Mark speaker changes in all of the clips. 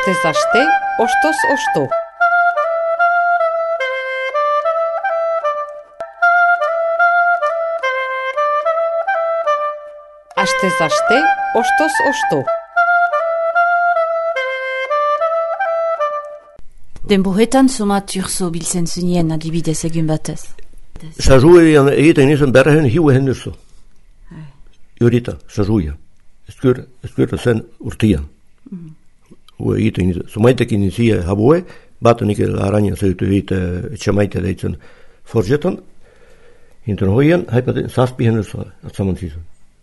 Speaker 1: Astez aste, ostoz osto. Astez aste, ostoz osto.
Speaker 2: Denboretan somat urso biltzen zunien adibidez egun batez.
Speaker 3: Sajuian egiten izan berren hiu henduzu. Jorita, sajuia. Eskur zen urtian. Hue egiten izan. Sumaitekin izia habue, batanik araña zeutu egite etxamaite deitzen forjetan. Hinten hoian, haipaten saspi henduzu atzaman zizun.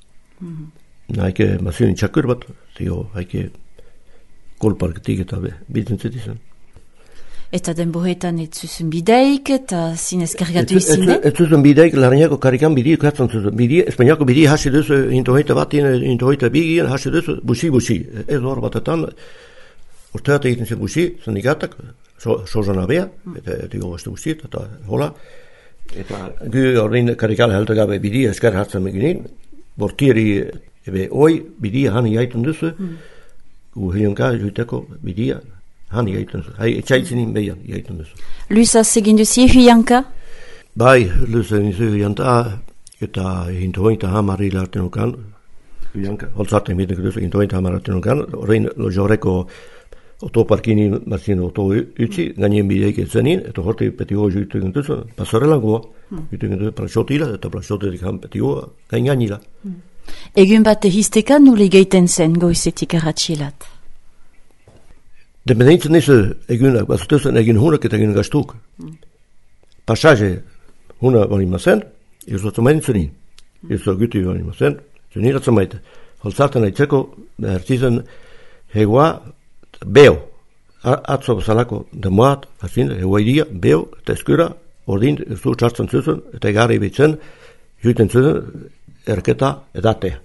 Speaker 3: Haike masinin txakur bat, zio haike kolpark tigeta biltzen zitizan.
Speaker 2: Eta denboretan ez zuzun bideik eta zinez kargatu izinen?
Speaker 3: Ez zuzun bideik, laraniako karikan bidei katzen zuzun. Espainiako bidei hasi duzu, intohoita batin, intohoita bigien, hasi duzu, busi. Ez hor batetan, urteat egiten zen busi, zendikatak, sozan abea, eta gogoazte busi, eta hola. Eta gu horrein karikala helta gabe bidei eskar hartzen meginin, bortieri ebe oi, bidei hani jaitun duzu, gu hilionka juiteko bidei, hani gaitun duzu. Etxaitzinin behian gaitun duzu.
Speaker 2: Luisa segin duzie huianka?
Speaker 3: Bai, Luisa nizu huianta, eta hintohointa hamari larten ukan, huianka, holtzaten biten duzu, hintohointa hamar larten ukan, horrein lojoreko otoparkini marzien oto utzi, ganien bideik etzenin, eta horti petio juitu egin duzu, pasorelan goa, juitu egin duzu, plaxotila, eta plaxotetik han petio gainganila.
Speaker 2: Egun bat ehizteka nule geiten zen goizetik arratxilat?
Speaker 3: Dependentzen nizu egunak, bazutuzen egin hunak eta egin gastuk. Pasaje huna bani mazen, irzo atzamaiten irzo guti bani mazen, zunir atzamaite. Holtzartan aitzeko, behartizan hegoa beo. Atzo bazalako demoat, hazin, hegoa idia, beo, eta eskura, ordin, irzu txartzen zuzun, eta egarri bitzen, juiten zuzun, erketa edatea.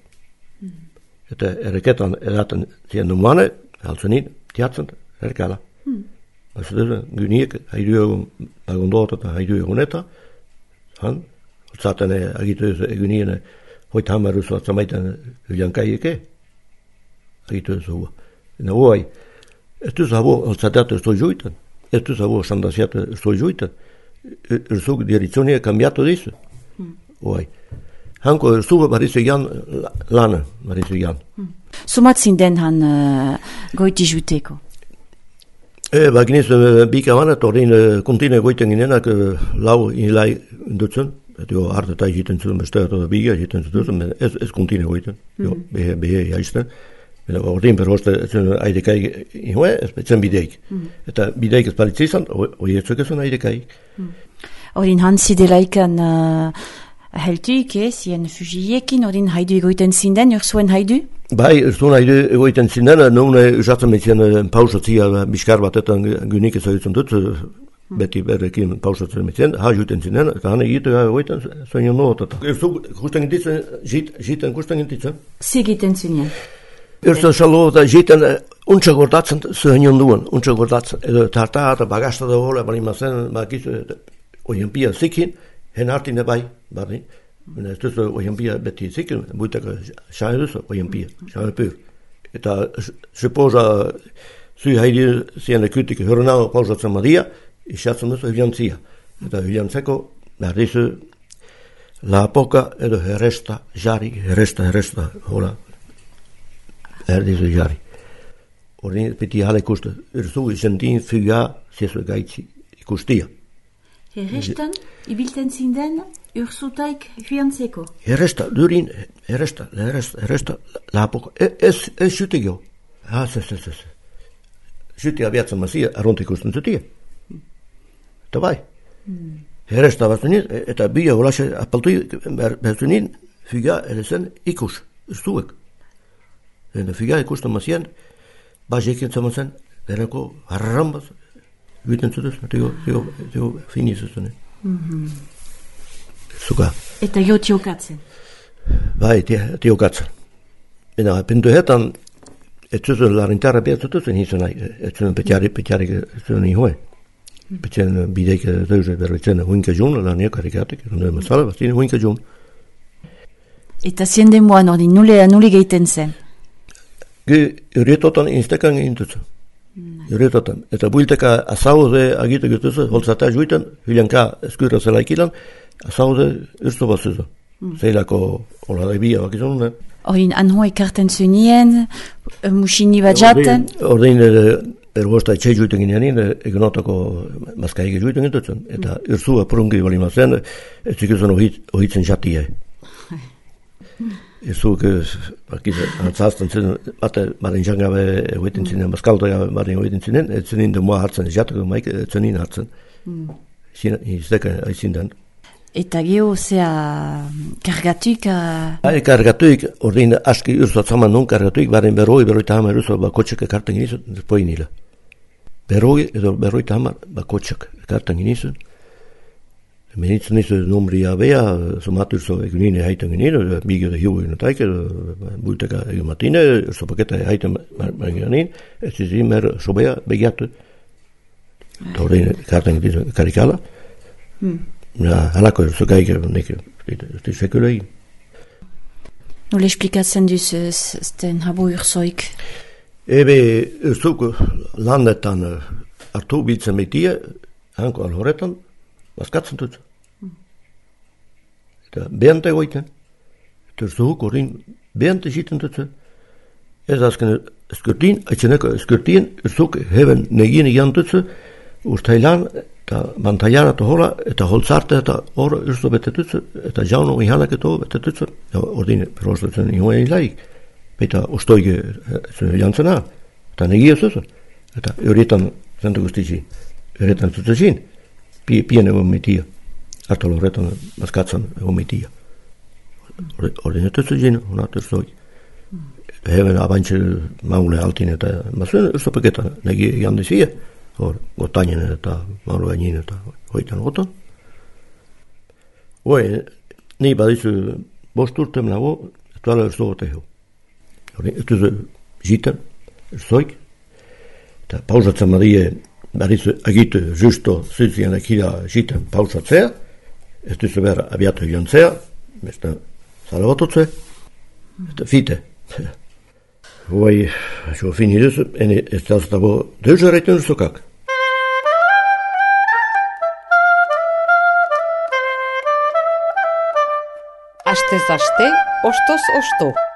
Speaker 3: Eta erketan edaten zian numane, haltzunin, tiatzen, erkala. Bazutuzen, gyniek, haidu egun agondoot eta haidu eguneta, han, zaten agitu egunien hoit hammeruzu atzamaiten huiankaieke, agitu ez hua. Ena huai, ez duz habo holtzateatu ez toi juiten, ez duz habo sandasiatu ez toi juiten, erzuk diritzonia kambiatu dizu. Huai. Hanko erzuga barizu jan lana, barizu jan.
Speaker 2: Sumatzin den han goiti juteko?
Speaker 3: Baginiz bika banet, horrein kontine goiten ginenak lau inilai dutzen, eta harte eta egiten zuten beste eta biga egiten zuten, ez kontine goiten, behe jaizten. Horrein perhoste aidekai inhoe, ez zen bideik. Eta bideik ez palitzizan, hori etzuk ezun aidekai.
Speaker 2: Horrein han zidelaikan heltuik zien fugiekin, horrein haidu egoiten zinden, ursuen haidu?
Speaker 3: Bai, zuen haidu egoiten zinden, nune usatzen metzien pausatzia biskar batetan gynik ezagutzen dut, beti berrekin pausatzen metzien, juiten zinden, eta hane egitu egoiten zuen nootata. Erzuk kusten gintitzen, jiten kusten gintitzen?
Speaker 2: Zegiten zuen.
Speaker 3: Erzo xalo eta jiten untsa gordatzen zuen duen, untsa gordatzen. Edo tarta eta bagasta da hola, bali mazen, bakizu, oienpia zikin, hen hartine bai, bari. Ez duzu oienpia beti zikin, buitaka xain duzu oienpia, xain pyr. Eta suposa zui haidi zien ekutik hörnao pausatzen madia, isatzen duzu hiliantzia. Eta hiliantzeko, nardizu la poca edo heresta jari, heresta, hola, herdizu jari. Horrein piti hale ikustu, erzu izentin fyga ziesu gaitzi ikustia.
Speaker 2: Herrestan, ibilten zinden, ursutaik huiantzeko?
Speaker 3: Herresta, durin, herresta, lapoko, ez xutik jo. Ez. Xutik abiatzen mazia, arront ikusten zutia. Eta bai. Herresta batzunin, eta bila holaxe apaltu batzunin, fyga elezen ikus, ustuek. Eta fyga ikusten mazien, bazekin zamazen, berenko harrambaz, Guten zu das, tio finis es ne. Sogar.
Speaker 2: Eta jo tiokatzen.
Speaker 3: Bai, tiokatzen. Ena pinto hetan etzu la rentara piazza sen hisonai, etzu petjari sen ihoi. Petjen bidek doze berritzen hunka jun la ne karikatik, no masala, bastine hunka jun.
Speaker 2: Eta ziende moan ordin nule geiten zen.
Speaker 3: Ge retotan instakan intutsu. Juretotan. Eta builteka azaude agitu gituzu, holtzata juitan, hylianka eskurra zelaikilan, azaude urzo batzuzu. Zeilako hola da bia bakizun,
Speaker 2: Orin anho ekarten zunien, musini bat jaten.
Speaker 3: Ordein ergosta etxe juiten gineanin, egonotako mazkaik juiten gintutzen. Eta urzua prungi bali mazen, ez zikizun ohitzen jatie. Irzuk, antzazten zen, baren jangabe egoiten zinen, mazkalta baren egoiten zinen, ez zenin demoa hartzen, jatako maik, ez zenin hartzen. Izdeka aizindan.
Speaker 2: Eta geho, zea, kargatuik...
Speaker 3: Kargatuik, ordein aski urzo atzaman nun, kargatuik, baren berroita hamar urzo bakotxek ekartan ginizu, despoin nila. Berroita hamar bakotxek ekartan ginizu. Menitzen nizu numria bea, somatu urzo egunine haitan ginizu, migio de hiu taike, bulteka egun matine, urzo paketa haitan marginanin, ez izin mer sobea begiatu. Eta ordein ekartan ginizu karikala. Halako urzo gaik, ez di sekula egin.
Speaker 2: Nola esplikatzen duz zen habo urzoik?
Speaker 3: Ebe urzuk landetan hartu biltzen beitia, hanko alhoretan, bazkatzen dut. Eta behante goiten. Eta urzuk horrein behante jiten dut. Ez azken eskurtin, etxeneko eskurtien, urzuk heben negien egan dut, urtailan, eta bantailan eta hola, eta holtzarte eta hor urzo betetutz, eta jauno ihanak eta betetutz, ordine perosletzen ioen ilaik, eta ostoike jantzena, eta negia zuzun, eta horietan zentu guztitzi, horietan zutzezin, pien egon mitia, hartalo horretan mazkatzan egon mitia. Ordine zutzezin, honat urzoik. Heben abantxe maule altin eta mazuen urzo paketan, negia jandizia, hor, gotainen eta maulu gainin eta hoitan gotan. Oe, ni badizu bost urtem nago, etuala urzo goteho. Ez duzu jiten, urzoik, eta pausatzen badie, badizu agitu justo zizian ekila jiten pausatzea, ez duzu behar abiatu jontzea, besta zalabatotze, eta fite. Oe, jo fini duzu, ene ez dazutabo deuzareiten urzokak.
Speaker 1: Astez aste, ostoz osto.